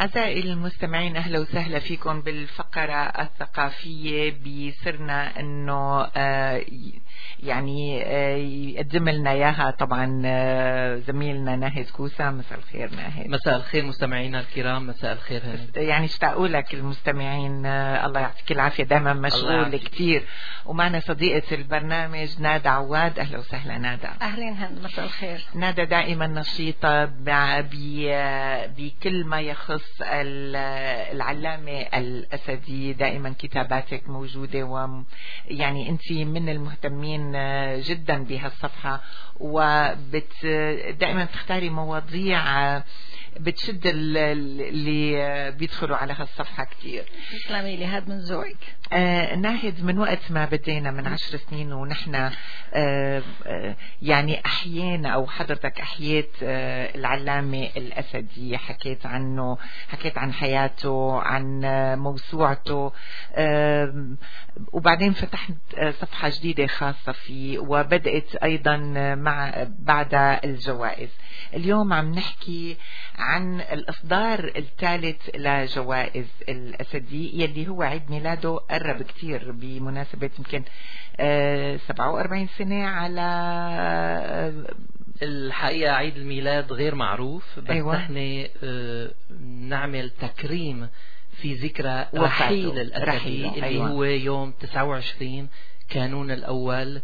أعزائي المستمعين، أهلا وسهلا فيكم بالفقرة الثقافية. بيسرنا أنه يقدم لنا إياها طبعا زميلنا ناهد كوسة. مساء الخير ناهد. مساء الخير مستمعينا الكرام. مساء الخير هند. يعني اشتاقوا لك المستمعين، الله يعطيك العافية، دائما مشغول كتير. ومعنا صديقة البرنامج نادى عواد. أهلا وسهلا نادى. أهلين هند، مساء الخير. نادى دائما نشيطة بكل ما يخص العلامة الأسدي. دائما كتاباتك موجودة، ويعني أنت من المهتمين جدا بهالصفحة، ودائما تختاري مواضيع بتشد اللي بيدخلوا على هالصفحة كتير. تسلمي لي، هاد من ذوقك. ناهد، من وقت ما بدينا من 10 سنين ونحن يعني أحيينا أو حضرتك أحييت العلامة الأسدي، حكيت عنه، حكيت عن حياته، عن موسوعته، وبعدين فتحت صفحة جديدة خاصة فيه، وبدأت أيضا بعد الجوائز. اليوم عم نحكي عن الإصدار الثالث لجوائز الأسدي، يلي هو عيد ميلاده قرب كتير، بمناسبة يمكن 47 سنة على الحقيقة. عيد الميلاد غير معروف، بس أيوة. نحن نعمل تكريم في ذكرى رحيل الأسدي اللي أيوة. هو يوم 29 كانون الأول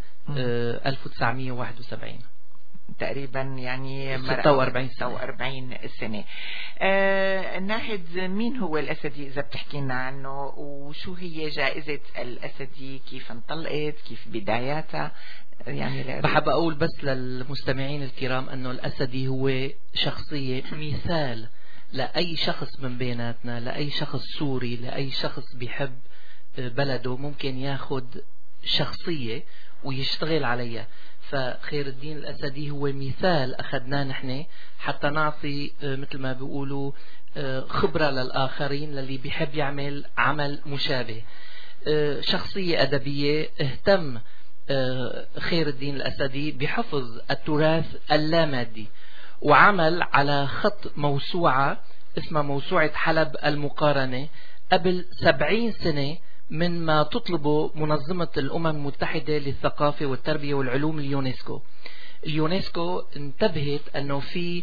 1971 تقريبا، يعني 46 سنة. ناهد، مين هو الأسدي إذا بتحكي لنا عنه، وشو هي جائزة الأسدي، كيف انطلقت، كيف بداياتها؟ يعني بحب أقول بس للمستمعين الكرام أنه الأسدي هو شخصية مثال لأي شخص من بيناتنا، لأي شخص سوري، لأي شخص بيحب بلده، ممكن ياخد شخصية ويشتغل عليها. فخير الدين الأسدي هو مثال أخذناه نحن حتى نعطي مثل ما بيقولوا خبرة للآخرين للي بيحب يعمل عمل مشابه. شخصية أدبية، اهتم خير الدين الأسدي بحفظ التراث اللامادي، وعمل على خط موسوعة اسمها موسوعة حلب المقارنة قبل 70 سنة من ما تطلبه منظمة الأمم المتحدة للثقافة والتربية والعلوم، اليونسكو. اليونسكو انتبهت أنه في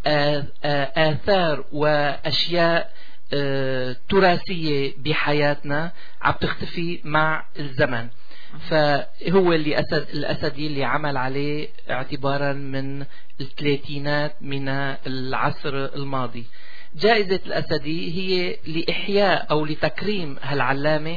آثار وأشياء تراثية بحياتنا عم تختفي مع الزمن، فهو الأسدي اللي عمل عليه اعتبارا من الثلاثينات من العصر الماضي. جائزة الأسدي هي لإحياء أو لتكريم هالعلامة،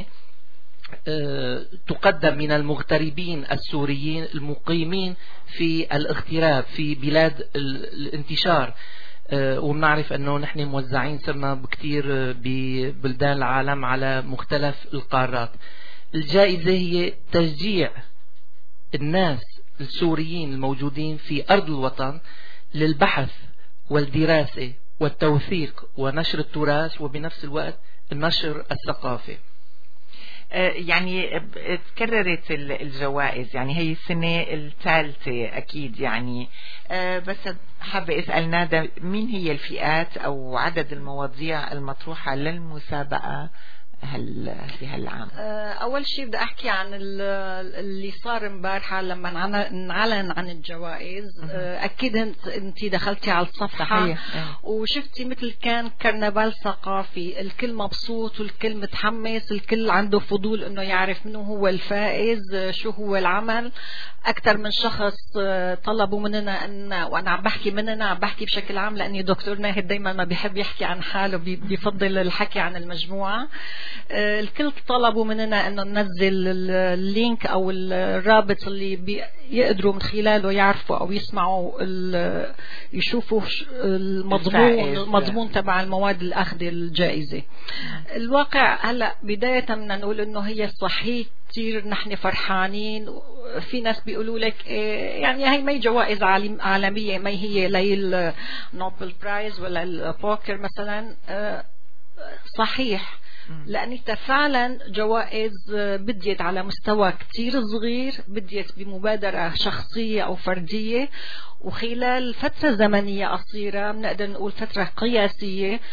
تقدم من المغتربين السوريين المقيمين في الاغتراب في بلاد الانتشار، وبنعرف أنه نحن موزعين صرنا بكتير ببلدان العالم على مختلف القارات. الجائزة هي تشجيع الناس السوريين الموجودين في أرض الوطن للبحث والدراسة والتوثيق ونشر التراث، وبنفس الوقت النشر الثقافي. يعني تكررت الجوائز، يعني هي السنة الثالثة أكيد، يعني بس حابة أسأل نادى، مين هي الفئات أو عدد المواضيع المطروحة للمسابقة في هالعام؟ أول شيء بدي أحكي عن اللي صار امبارحة لما نعلن عن الجوائز. أكيد أنت دخلتي على الصفحة وشفتي مثل كان كرنفال ثقافي، الكل مبسوط والكل متحمس، الكل عنده فضول إنه يعرف منه هو الفائز، شو هو العمل. أكثر من شخص طلبوا مننا وأنا عم بحكي مننا، عم بحكي بشكل عام لأني دكتور ناهد دايما ما بيحب يحكي عن حاله، بيفضل الحكي عن المجموعة. الكل طلبوا مننا أنه ننزل اللينك أو الرابط اللي يقدروا من خلاله يعرفوا أو يسمعوا يشوفوا المضمون تبع المواد الأخذة الجائزة. الواقع هلأ بداية بدنا نقول أنه هي صحيح كتير نحن فرحانين. في ناس بيقولوا لك يعني هي ما هي جوائز عالمية، ما هي لي النوبل برايز ولا البوكر مثلا. صحيح، لأنها فعلا جوائز بديت على مستوى كتير صغير، بديت بمبادرة شخصية أو فردية، وخلال فترة زمنية قصيرة بنقدر نقول فترة قياسية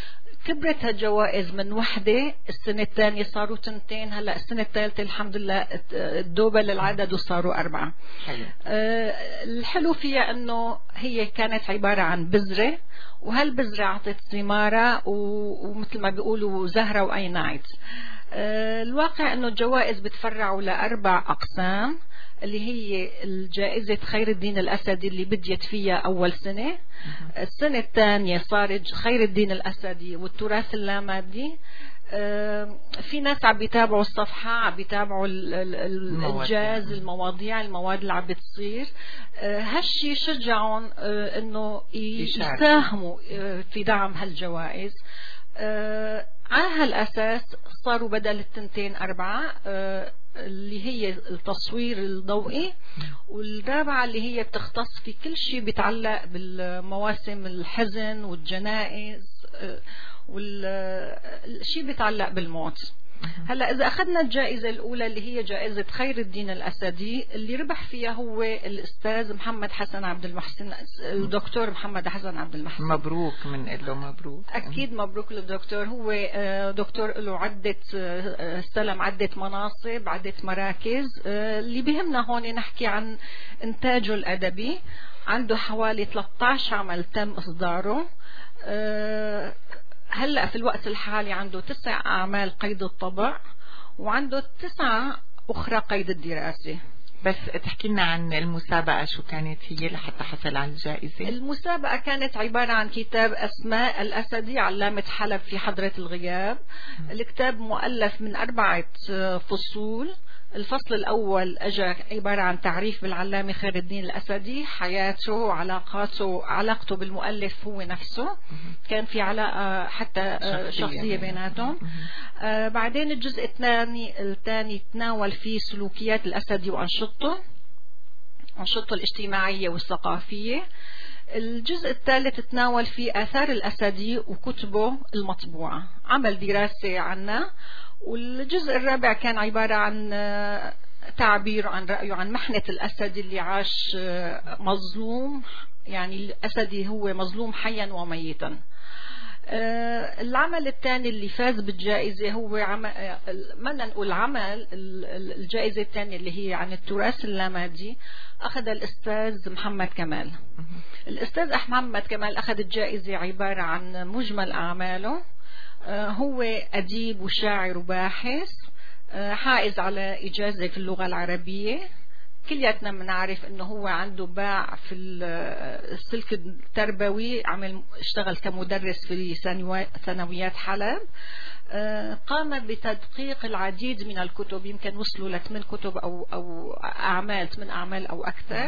كبرت هالجوائز من وحدة، السنة الثانية صاروا 2، هلا السنة الثالثة الحمد لله الدوبل العدد وصاروا 4. الحلو فيها انه هي كانت عبارة عن بذرة، وهالبذرة عطت ثمارة ومثل ما بيقولوا زهرة وأينعت. الواقع انه الجوائز بتفرعوا ل4 أقسام، اللي هي الجائزة خير الدين الأسدي اللي بديت فيها أول سنة. السنة الثانية صارت خير الدين الأسدي والتراث اللامادي. في ناس عم بيتابعوا الصفحة، عم بيتابعوا الإنجاز، المواد اللي عم بتصير. هالشي شجعهم انه يساهموا في دعم هالجوائز. على هالأساس صاروا بدل 2 4 اللي هي التصوير الضوئي، والرابعة اللي هي بتختص في كل شيء بيتعلق بالمواسم الحزن والجنائز والشيء بيتعلق بالموت. هلا إذا أخذنا الجائزة الأولى اللي هي جائزة خير الدين الأسدي، اللي ربح فيها هو الأستاذ محمد حسن عبد المحسن، الدكتور محمد حسن عبد المحسن. مبروك، من له مبروك. أكيد مبروك للدكتور. هو دكتور له استلم عدة مناصب، عدة مراكز. اللي بيهمنا هون نحكي عن إنتاجه الأدبي. عنده حوالي 13 عمل تم إصداره. هلأ في الوقت الحالي عنده 9 أعمال قيد الطبع، وعنده 9 أخرى قيد الدراسة. بس تحكي لنا عن المسابقة، شو كانت هي لحتى حصل على الجائزة؟ المسابقة كانت عبارة عن كتاب أسماء الأسدي علامة حلب في حضرة الغياب. الكتاب مؤلف من 4 فصول. الفصل الأول أجا عبارة عن تعريف بالعلامة خير الدين الأسدي، حياته وعلاقاته، علاقته بالمؤلف هو نفسه، كان في علاقة حتى شخصية بيناتهم. بعدين الجزء الثاني تناول فيه سلوكيات الأسدي وأنشطته الاجتماعية والثقافية. الجزء الثالث تناول فيه آثار الأسدي وكتبه المطبوعة، عمل دراسة عنه. والجزء الرابع كان عبارة عن تعبير عن رأيه عن محنة الأسدي اللي عاش مظلوم، يعني الأسدي هو مظلوم حيا وميتا. العمل الثاني اللي فاز بالجائزة هو بدنا نقول عمل الجائزة الثانية اللي هي عن التراث اللامادي، أخذ الأستاذ محمد كمال. الأستاذ محمد كمال أخذ الجائزة عبارة عن مجمل أعماله. هو أديب وشاعر وباحث، حائز على إجازة في اللغة العربية. كلياتنا بنعرف انه هو عنده باع في السلك التربوي، اشتغل كمدرس في ثانويات حلب. قام بتدقيق العديد من الكتب، يمكن وصلوا ل 8 كتب او اعمال، 8 اعمال او اكثر.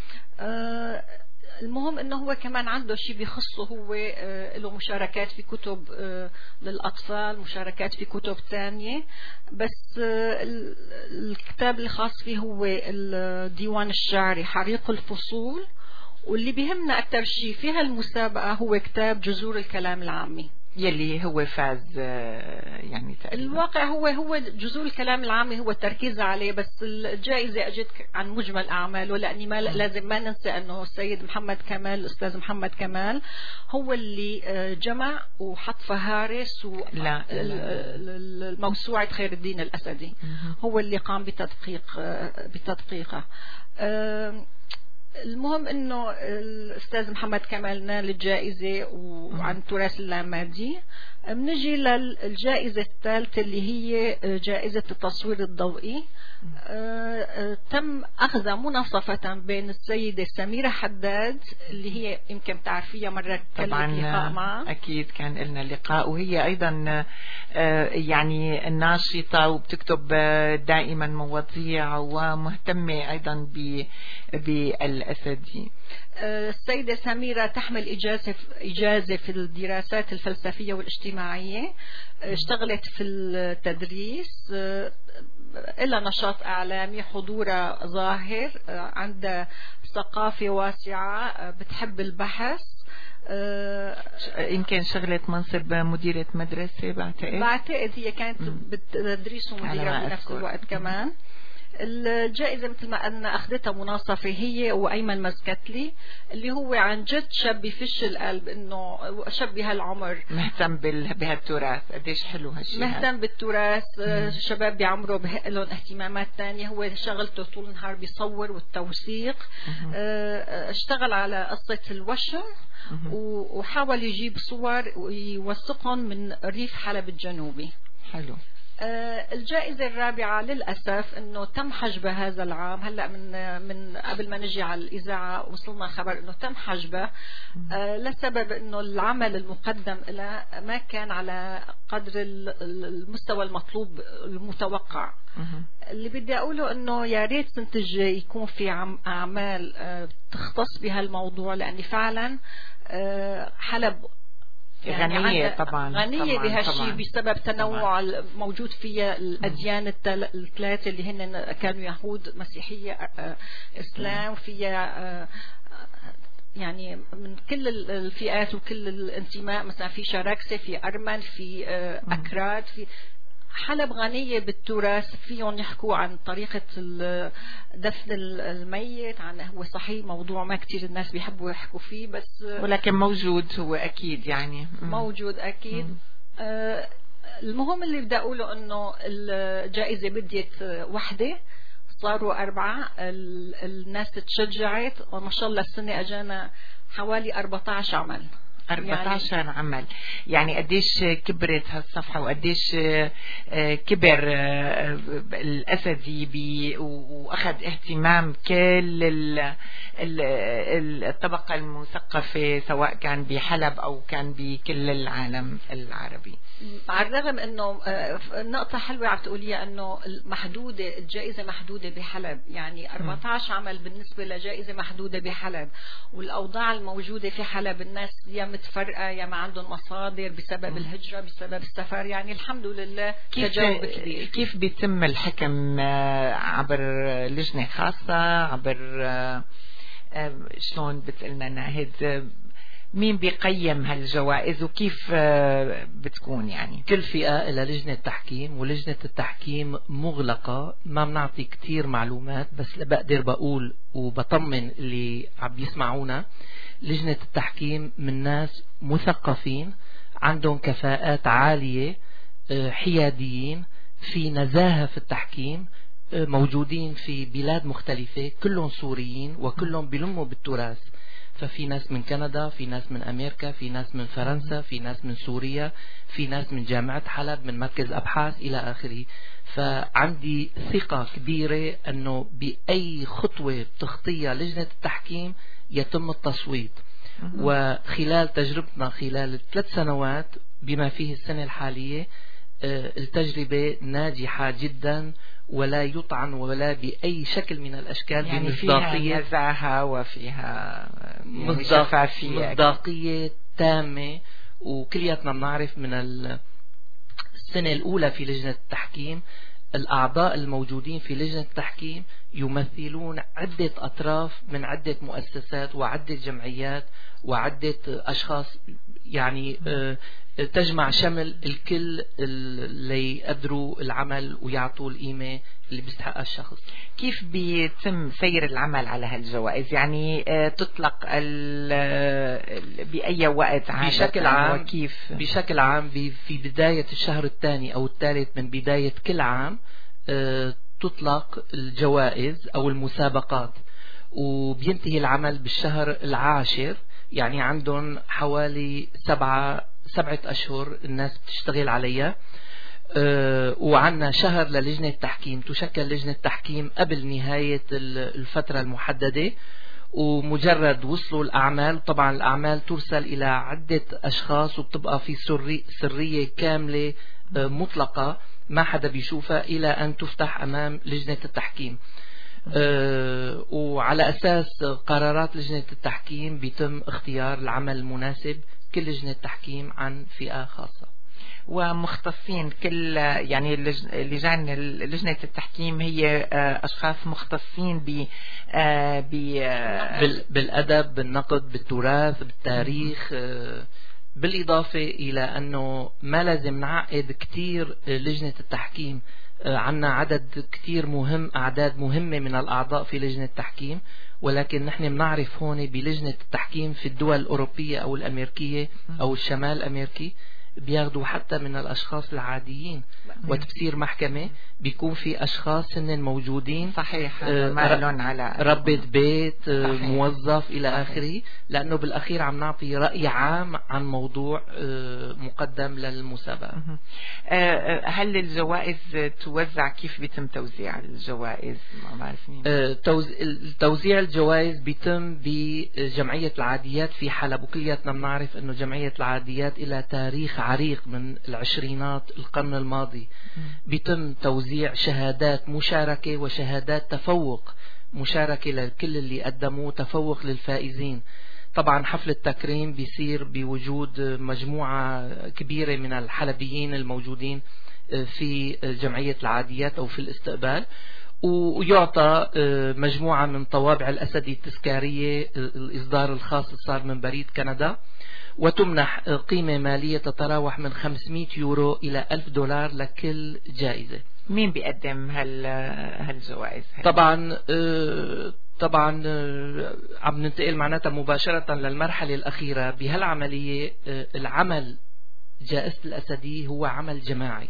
المهم انه هو كمان عنده شيء بيخصه، هو له مشاركات في كتب للاطفال، مشاركات في كتب ثانيه. بس الكتاب الخاص فيه هو الديوان الشعري حريق الفصول. واللي بيهمنا اكثر شيء في هالمسابقه هو كتاب جذور الكلام العامي، يلي هو فاز يعني تقريبا. الواقع هو جذور الكلام العامي هو التركيز عليه، بس الجائزة أجت عن مجمل أعماله، لأني لازم ما ننسى أنه السيد محمد كمال، الأستاذ محمد كمال هو اللي جمع وحط فهارس الموسوعة خير الدين الأسدي، هو اللي قام بتدقيقها. المهم انه الاستاذ محمد كمال نال الجائزة وعن تراث اللامادي. بنجي للجائزة الثالثة اللي هي جائزة التصوير الضوئي. تم أخذها مناصفة بين السيدة سميرة حداد اللي هي يمكن بتعرفيها، مرة كان لقاء معها. أكيد كان لنا لقاء، وهي أيضا يعني ناشطة وبتكتب دائما مواضيع ومهتمة أيضا بالأسدي. السيدة سميرة تحمل إجازة في الدراسات الفلسفية والاجتماعية. اشتغلت في التدريس، إلا نشاط إعلامي، حضورها ظاهر، عندها ثقافة واسعة، بتحب البحث. يمكن شغلت منصب مديرة مدرسة، بعتقد هي كانت بتدريس ومديرة بنفس الوقت كمان. الجائزة مثل ما قلنا أخذتها مناصفة هي وأيمن مزكتلي، اللي هو عن جد شاب بفش القلب، إنه شاب بهالعمر مهتم بهالتراث. قديش حلو هالشيء، مهتم بالتراث. شباب بعمره لهم اهتمامات تانية، هو شغلته طول النهار بيصور والتوثيق. اشتغل على قصة الوشم وحاول يجيب صور ويوثقهم من ريف حلب الجنوبي. حلو. الجائزة الرابعة للأسف أنه تم حجبه هذا العام. هلأ من قبل ما نجي على الإذاعة وصلنا خبر أنه تم حجبه لسبب أنه العمل المقدم له ما كان على قدر المستوى المطلوب المتوقع. اللي بدي أقوله أنه يا ريت سنة الجاي يكون في أعمال تختص بهالموضوع، لأن فعلا حلب يعني غنية طبعا، غنية بهالشيء بسبب تنوع موجود فيها الأديان الثلاثة اللي هن كانوا يهود مسيحية إسلام، فيها يعني من كل الفئات وكل الانتماء. مثلا في شراكسة، في أرمن، في أكراد. في حلب غنية بالتراث، فيهم يحكوا عن طريقة دفن الميت. عن هو صحيح موضوع ما كتير الناس بيحبوا يحكوا فيه، بس ولكن موجود، هو أكيد يعني موجود أكيد. المهم اللي بدي أقوله أنه الجائزة بديت وحدة، صاروا 4. الناس تشجعت وما شاء الله السنة أجانا حوالي 14 عمل. 14 يعني عمل. يعني قديش كبرت هالصفحة وقديش كبر الأسدي وأخذ اهتمام كل الطبقة المثقفة، سواء كان بحلب أو كان بكل العالم العربي. على الرغم أنه نقطة حلوة عم تقوليها، أنه محدودة الجائزة، محدودة بحلب. يعني 14 عمل بالنسبة لجائزة محدودة بحلب، والأوضاع الموجودة في حلب الناس يا متفرقة يا ما عندهم مصادر بسبب الهجرة، بسبب السفر. يعني الحمد لله تجاوب كبير. كيف بيتم الحكم؟ عبر لجنة خاصة؟ عبر شلون بتقلنا ناهد؟ مين بيقيم هالجوائز وكيف بتكون؟ يعني كل فئة إلى لجنة تحكيم، ولجنة التحكيم مغلقة، ما بنعطي كتير معلومات، بس بقدر بقول وبطمن اللي عم يسمعونا. لجنة التحكيم من ناس مثقفين عندهم كفاءات عالية، حياديين، في نزاهة في التحكيم، موجودين في بلاد مختلفة، كلهم سوريين وكلهم بيلموا بالتراث. ففي ناس من كندا، في ناس من أمريكا، في ناس من فرنسا، في ناس من سوريا، في ناس من جامعة حلب، من مركز أبحاث إلى آخره. فعندي ثقة كبيرة أنه بأي خطوة بتخطيها لجنة التحكيم يتم التصويت. وخلال تجربتنا خلال 3 سنوات بما فيه السنة الحالية، التجربة ناجحة جدا، ولا يطعن ولا بأي شكل من الأشكال يعني بمصداقية، فيها نزاهة وفيها شفافية، مصداقية تامة. وكلياتنا بنعرف من السنة الأولى في لجنة التحكيم الأعضاء الموجودين في لجنة التحكيم يمثلون عدة أطراف من عدة مؤسسات وعدة جمعيات وعدة أشخاص، يعني تجمع شمل الكل اللي يقدروا العمل ويعطوا القيمة اللي بيستحقها الشخص. كيف بيتم سير العمل على هالجوائز؟ يعني تطلق بأي وقت بشكل عام؟ وكيف بشكل عام في بداية الشهر الثاني أو الثالث من بداية كل عام تطلق الجوائز أو المسابقات، وبينتهي العمل بالشهر العاشر. يعني عندهم حوالي 7 أشهر الناس بتشتغل عليها. وعنا شهر للجنة التحكيم، تشكل لجنة التحكيم قبل نهاية الفترة المحددة. ومجرد وصلوا الأعمال، طبعا الأعمال ترسل إلى عدة أشخاص وبتبقى في سرية كاملة مطلقة، ما حدا بيشوفها إلى أن تفتح أمام لجنة التحكيم. وعلى أساس قرارات لجنة التحكيم بيتم اختيار العمل المناسب كل لجنة تحكيم عن فئة خاصة. ومختصين كل يعني لجان لجنة التحكيم هي أشخاص مختصين بالأدب، بالنقد، بالتراث، بالتاريخ، بالإضافة إلى أنه ما لازم نعقد كتير لجنة التحكيم. عنا عدد كتير مهم، أعداد مهمة من الأعضاء في لجنة التحكيم، ولكن نحن بنعرف هون بلجنة التحكيم في الدول الأوروبية أو الأمريكية أو الشمال الأمريكي بياخدوا حتى من الأشخاص العاديين، وتبصير محكمة بيكون في أشخاص هن موجودين صحيح ما لهم على ربة بيت صحيح. موظف إلى آخره، لأنه بالأخير عم نعطي رأي عام عن موضوع مقدم للمسابقة. هل الجوائز توزع؟ كيف بيتم توزيع الجوائز؟ ما بعرف مين. توزيع الجوائز بيتم بجمعية العاديات في حلب، وكلياتنا بنعرف أنه جمعية العاديات إلى تاريخ عريق من العشرينات القرن الماضي. بيتم توزيع شهادات مشاركة وشهادات تفوق مشاركة لكل اللي قدموا، تفوق للفائزين. طبعا حفل التكريم بيصير بوجود مجموعة كبيرة من الحلبيين الموجودين في جمعية العاديات أو في الاستقبال، ويعطى مجموعة من طوابع الأسدي التذكارية، الإصدار الخاص صار من بريد كندا، وتمنح قيمة مالية تتراوح من 500 يورو إلى $1000 لكل جائزة. مين بيقدم هالجوائز؟ طبعا عم ننتقل معناتها مباشرة للمرحلة الأخيرة بهالعملية. العمل جائزة الأسدي هو عمل جماعي.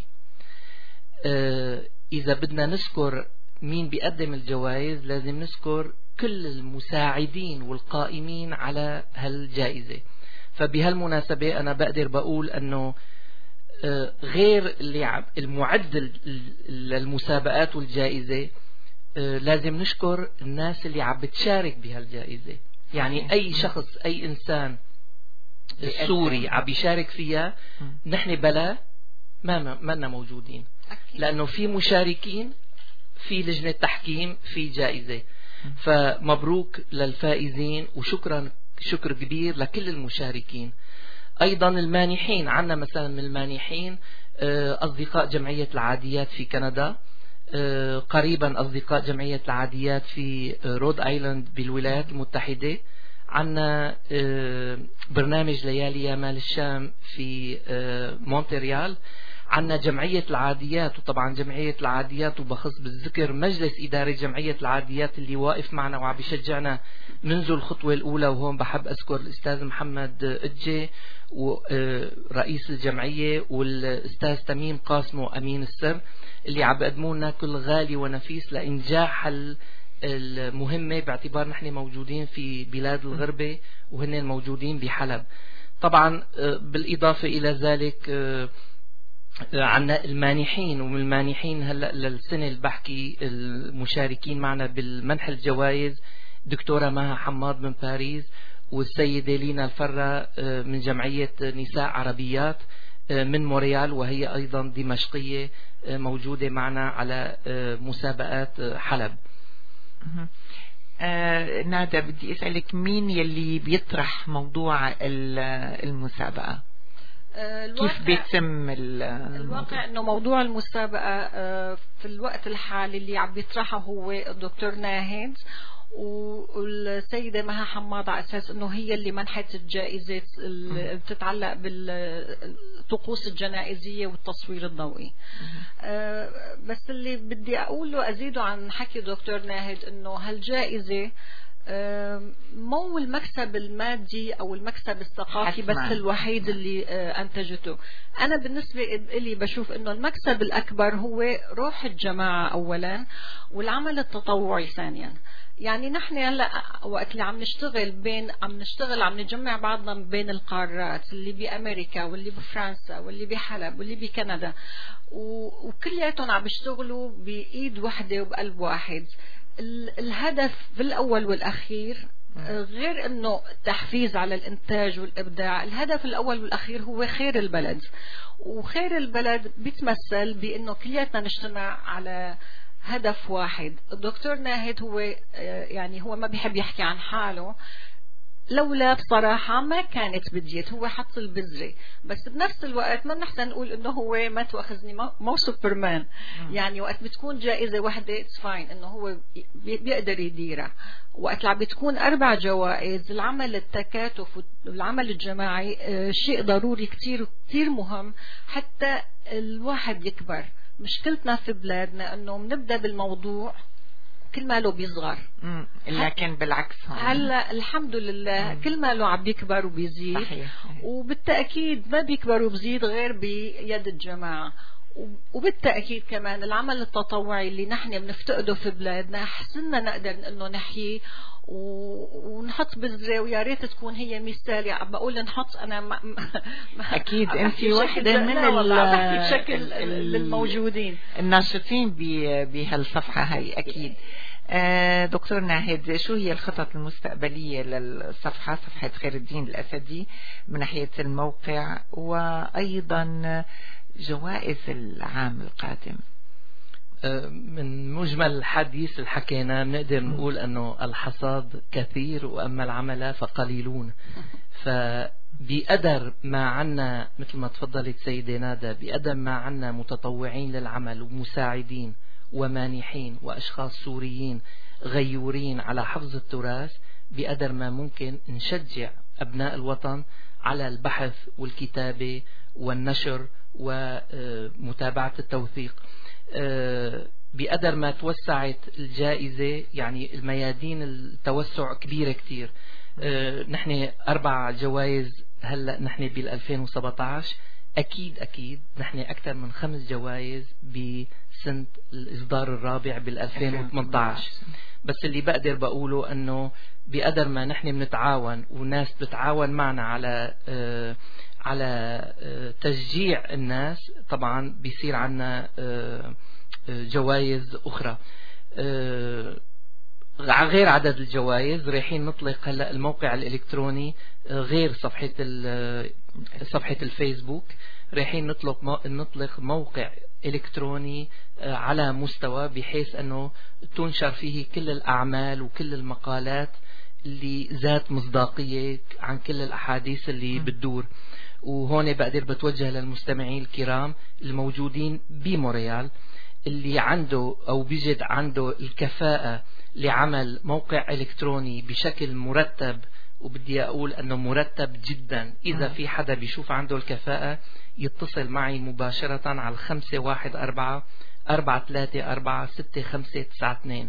إذا بدنا نذكر مين بيقدم الجوائز لازم نذكر كل المساعدين والقائمين على هالجائزة. فبهالمناسبة أنا بقدر بقول أنه غير اللي المعد للمسابقات والجائزة، لازم نشكر الناس اللي عم بتشارك بهالجائزة. يعني أي شخص، أي إنسان سوري عم بيشارك فيها، نحن بلا ما موجودين، لأنه في مشاركين في لجنة تحكيم في جائزة. فمبروك للفائزين، وشكرا شكر كبير لكل المشاركين. أيضا المانحين، عنا مثلا من المانحين أصدقاء جمعية العاديات في كندا، قريبا أصدقاء جمعية العاديات في رود آيلاند بالولايات المتحدة، عنا برنامج ليالي يامال الشام في مونتريال، عنا جمعية العاديات. وطبعا جمعية العاديات وبخص بالذكر مجلس إدارة جمعية العاديات اللي واقف معنا وعم بيشجعنا منذ الخطوة الأولى. وهون بحب أذكر الأستاذ محمد أجي ورئيس الجمعية، والأستاذ تميم قاسمو أمين السر، اللي عم بيقدموا لنا كل غالي ونفيس لإنجاح المهمة، باعتبار نحن موجودين في بلاد الغربة وهن الموجودين بحلب. طبعا بالإضافة إلى ذلك عنا المانحين، ومن المانحين هلأ للسنة اللي بحكي المشاركين معنا بالمنح الجوائز دكتورة مها حماد من باريس، والسيدة لينا الفرة من جمعية نساء عربيات من موريال، وهي أيضا دمشقية موجودة معنا على مسابقات حلب. نادى، بدي أسألك مين يلي بيطرح موضوع المسابقة؟ كيف بيتم الواقع انه موضوع المسابقة في الوقت الحالي اللي عم بيطرحه هو الدكتور ناهد والسيدة مها حماد، على أساس أنه هي اللي منحت الجائزة اللي بتتعلق بالطقوس الجنائزية والتصوير الضوئي. بس اللي بدي أقوله أزيده عن حكي دكتور ناهد أنه هالجائزة مو المكسب المادي أو المكسب الثقافي بس الوحيد اللي أنتجته. أنا بالنسبة لي بشوف أنه المكسب الأكبر هو روح الجماعة أولا، والعمل التطوعي ثانيا. يعني نحن هلا وقت اللي عم نشتغل عم نجمع بعضنا بين القارات، اللي بأمريكا واللي بفرنسا واللي بحلب واللي بكندا، وكلياتهم عم بيشتغلوا بإيد واحدة وبقلب واحد. الهدف في الأول والأخير غير أنه تحفيز على الإنتاج والإبداع، الهدف الأول والأخير هو خير البلد. وخير البلد بيتمثل بأنه كلياتنا نجتمع على هدف واحد. الدكتور ناهد هو يعني هو ما بيحب يحكي عن حاله، لولا بصراحة ما كانت بديت، هو حط البذرة، بس بنفس الوقت ما نحسن نقول انه هو ما تواخذني مو سوبرمان. يعني وقت بتكون جائزة واحدة اتس فاين انه هو بيقدر يديرها، وقت اللي بتكون 4 جوائز، العمل التكاتف والعمل الجماعي شيء ضروري كتير كتير مهم حتى الواحد يكبر. مشكلتنا في بلادنا انه بنبدأ بالموضوع كل ما له بيصغر، لكن بالعكس هلا الحمد لله كل ما له عم بيكبر وبيزيد. صحيح. وبالتأكيد ما بيكبر وبيزيد غير بيد الجماعة. وبالتأكيد كمان العمل التطوعي اللي نحن بنفتقده في بلادنا حسنا نقدر انه نحييه ونحط بذرة، ويا ريت تكون هي مثالية. عم بقول نحط، انا ما اكيد انت واحدة من بشكل الموجودين الناشطين بهالصفحة هاي. اكيد. دكتور ناهد، شو هي الخطط المستقبلية للصفحة، صفحة خير الدين الأسدي، من ناحية الموقع وأيضا جوائز العام القادم؟ من مجمل الحديث اللي حكينا بنقدر نقول أنه الحصاد كثير وأما العمل فقليلون. فبقدر ما عنا مثل ما تفضلت سيدة نادى، بقدر ما عنا متطوعين للعمل ومساعدين ومانحين وأشخاص سوريين غيورين على حفظ التراث، بقدر ما ممكن نشجع أبناء الوطن على البحث والكتابة والنشر ومتابعة التوثيق. بقدر ما توسعت الجائزة، يعني الميادين التوسع كبيرة كتير. نحن 4 جوائز هلأ نحن بال2017، أكيد نحن أكثر من 5 جوائز بسنة الإصدار الرابع بال2018. بس اللي بقدر بقوله أنه بقدر ما نحن بنتعاون وناس بتتعاون معنا على تشجيع الناس، طبعا بيصير عنا جوائز أخرى. غير عدد الجوائز رايحين نطلق هلا الموقع الإلكتروني، غير صفحة الفيسبوك، رايحين نطلق موقع إلكتروني على مستوى بحيث أنه تنشر فيه كل الأعمال وكل المقالات اللي ذات مصداقية عن كل الأحاديث اللي بتدور. وهون بقدر بتوجه للمستمعين الكرام الموجودين بمونريال، اللي عنده أو بيجد عنده الكفاءة لعمل موقع إلكتروني بشكل مرتب، وبدي أقول أنه مرتب جدا. إذا في حدا بيشوف عنده الكفاءة يتصل معي مباشرة على 514-434-6592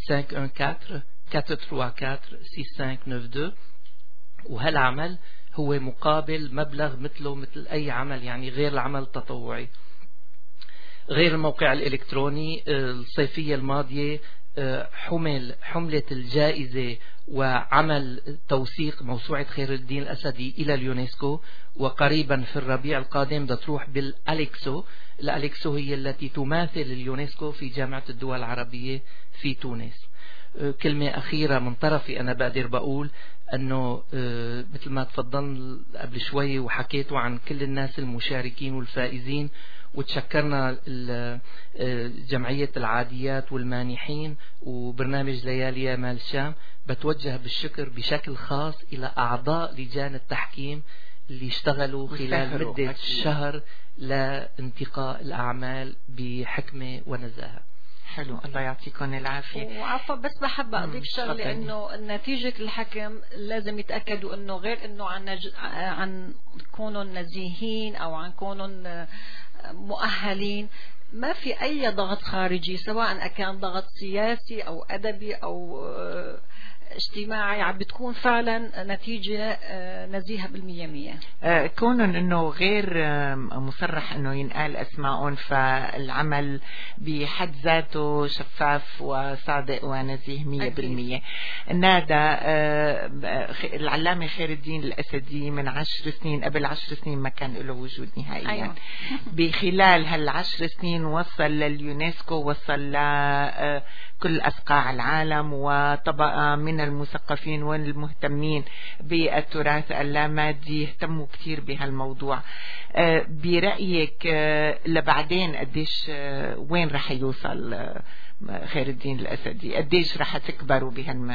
514-434-6592. وهالعمل هو مقابل مبلغ مثل أي عمل، يعني غير العمل التطوعي. غير الموقع الإلكتروني، الصيفية الماضية حملت الجائزة وعمل توثيق موسوعة خير الدين الأسدي إلى اليونسكو، وقريبا في الربيع القادم بتروح بالأليكسو. الأليكسو هي التي تماثل اليونسكو في جامعة الدول العربية في تونس. كلمة أخيرة من طرفي، أنا بقدر بقول أنه مثل ما تفضلنا قبل شوي وحكيتوا عن كل الناس المشاركين والفائزين، وتشكرنا جمعية العاديات والمانحين وبرنامج ليالي مال الشام. بتوجه بالشكر بشكل خاص إلى أعضاء لجان التحكيم اللي اشتغلوا خلال مدة شهر لانتقاء الأعمال بحكمة ونزاهة. حلو، الله يعطيكم العافية. وعفوا بس بحب أضيف شغلة، إنه نتيجة الحكم لازم يتأكدوا إنه غير إنه عن كونهم نزيهين أو عن كونهم مؤهلين، ما في أي ضغط خارجي، سواء كان ضغط سياسي أو أدبي أو اجتماعي، عم بتكون فعلا نتيجة نزيهة 100%. كون انه غير مصرح انه ينقال اسماء، فالعمل بحد ذاته شفاف وصادق ونزيه 100%. نادى العلامة خير الدين الأسدي من 10 سنين، قبل 10 سنين ما كان له وجود نهائيا. أيوة. بخلال هال10 سنين وصل لليونسكو، وصل كل أصقاع العالم، وطبقة من المثقفين والمهتمين بالتراث اللامادي يهتموا كتير بهالموضوع. برأيك لبعدين قديش وين رح يوصل خير الدين الأسدي؟ قديش رح تكبروا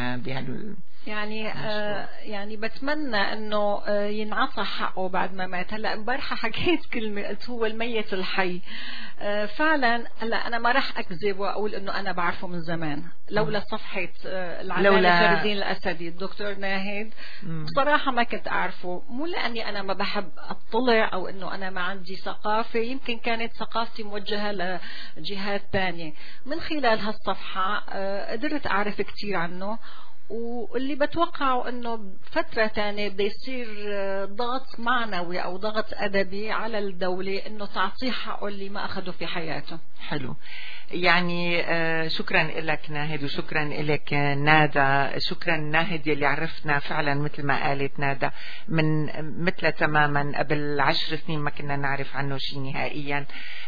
يعني بتمنى انه ينعطى حقه بعد ما مات. هلا امبارحه حكيت كلمه، قلت هو الميت الحي. فعلا هلا انا ما راح اكذب واقول انه انا بعرفه من زمان، لولا صفحه العلامه خير الدين الاسدي الدكتور ناهد بصراحه ما كنت اعرفه. مو لاني انا ما بحب اطلع او انه انا ما عندي ثقافه، يمكن كانت ثقافتي موجهه لجهات ثانيه. من خلال هالصفحه قدرت اعرف كثير عنه، واللي بتوقعه انه فترة تانية بده يصير ضغط معنوي او ضغط ادبي على الدولة انه تعطيه حقه اللي ما اخذه في حياته. حلو. يعني شكرا لك ناهد، وشكرا لك نادى. شكرا ناهد يلي عرفنا فعلا مثل ما قالت نادى من مثل تماما قبل 10 سنين ما كنا نعرف عنه شيء نهائيا.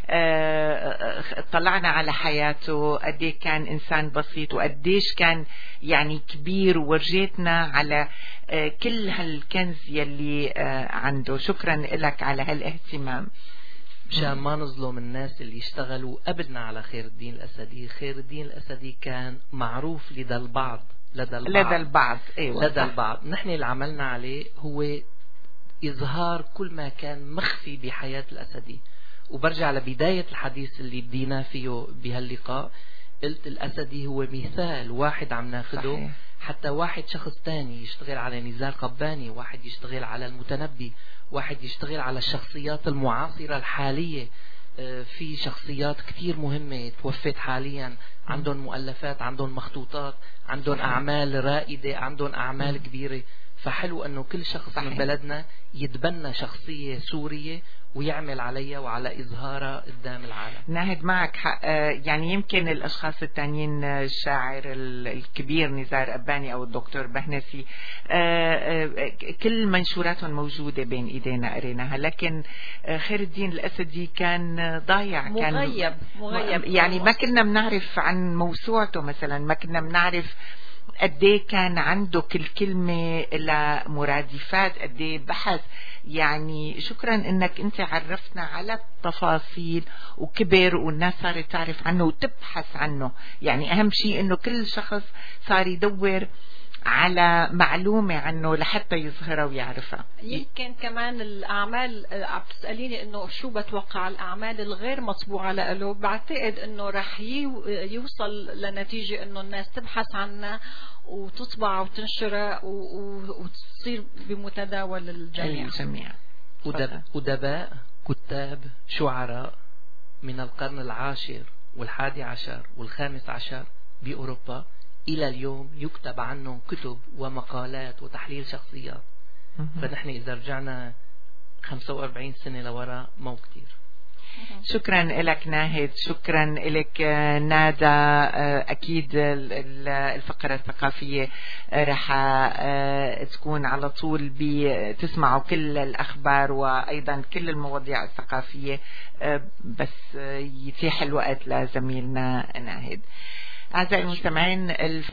طلعنا على حياته قديه كان انسان بسيط وقديش كان يعني كبير، وورجيتنا على كل هالكنز يلي عنده. شكرا لك على هالاهتمام. مشان ما نظلم الناس اللي اشتغلوا قبلنا على خير الدين الأسدي. خير الدين الأسدي كان معروف لدى البعض أيوة لدى البعض. نحن اللي عملنا عليه هو إظهار كل ما كان مخفي بحياة الأسدي. وبرجع لبداية الحديث اللي بدينا فيه بهاللقاء، قلت الأسدي هو مثال واحد عم ناخده، حتى واحد شخص تاني يشتغل على نزار قباني، واحد يشتغل على المتنبي، واحد يشتغل على الشخصيات المعاصرة الحالية. في شخصيات كتير مهمة توفت حاليا، عندهم مؤلفات، عندهم مخطوطات، عندهم أعمال رائدة، عندهم أعمال كبيرة. فحلو أنه كل شخص من بلدنا يتبنى شخصية سورية ويعمل عليها وعلى إظهارها قدام العالم. ناهد معك حق. يعني يمكن الأشخاص التانيين الشاعر الكبير نزار قباني أو الدكتور بهنسي كل منشوراتهم موجودة بين إيدينا قريناها، لكن خير الدين الأسدي كان ضايع، مغيب يعني ما كنا بنعرف عن موسوعته مثلا، ما كنا بنعرف قديه كان عنده كل كلمة لمرادفات، قديه بحث. يعني شكرا انك انت عرفتنا على التفاصيل وكبر والناس صارت تعرف عنه وتبحث عنه. يعني اهم شيء انه كل شخص صار يدور على معلومة عنه لحتى يظهرها ويعرفها. يمكن كمان الأعمال، عم تسأليني إنه شو بتوقع الأعمال الغير مطبوعة له، بعتقد إنه رح يوصل لنتيجة إنه الناس تبحث عنها وتطبع وتنشرها وتصير بمتداول الجميع. أدباء، كتاب، شعراء من القرن العاشر وال11 وال15 بأوروبا إلى اليوم يكتب عنهم كتب ومقالات وتحليل شخصيات. فنحن إذا رجعنا 45 سنة لورا مو كتير. شكرا لك ناهد، شكرا لك نادى. أكيد الفقرة الثقافية رح تكون على طول بتسمعوا كل الأخبار وأيضا كل المواضيع الثقافية، بس يتيح الوقت لزميلنا ناهد. أعزائي المستمعين،